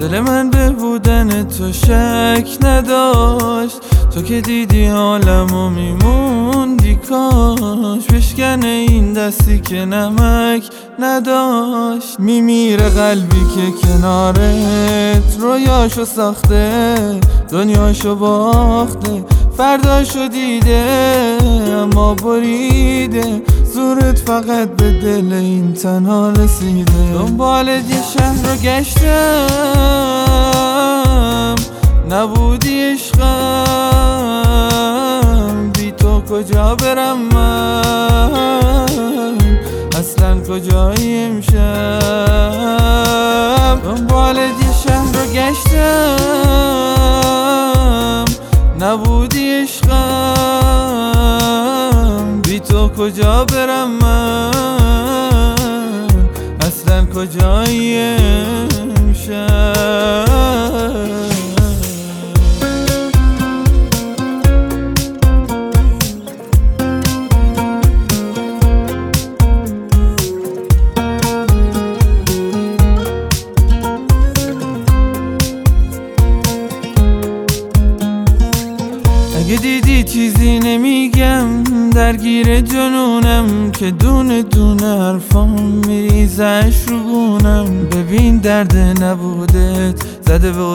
دل من به بودن تو شک نداشت، تو که دیدی حالمو میموندی کاش. بشکنه این دستی که نمک نداشت، میمیره قلبی که کنارت رویاشو ساخته، دنیاشو باخته، فرداشو دیده اما بریده. زورت فقط به دل این تنها رسیده. دنبالت یه شهر رو گشتم، نبودی عشقم، بی تو کجا برم من، اصلا کجایی امشب. دنبالت یه شهر رو گشتم، نبودی عشقم، بی تو کجا برم من، اصلا کجایی امشب. اگه دیدی چیزی نمیگم، درگیر جنونم که دونه دونه حرفام میریزش رو گونم. ببین درد نبودت زده به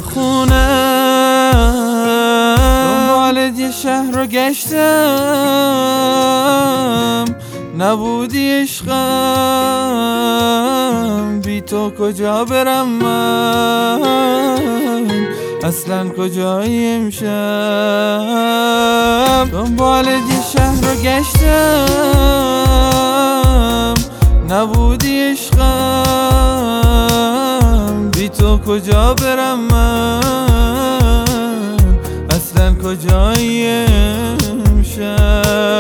استخونم. دنبالت یه شهر رو گشتم، نبودی عشقم، بی تو کجا برم من، اصلا کجایی امشب. دنبالت یه شهر رو گشتم، نبودی عشقم، بی تو کجا برم من، اصلا کجایی امشب.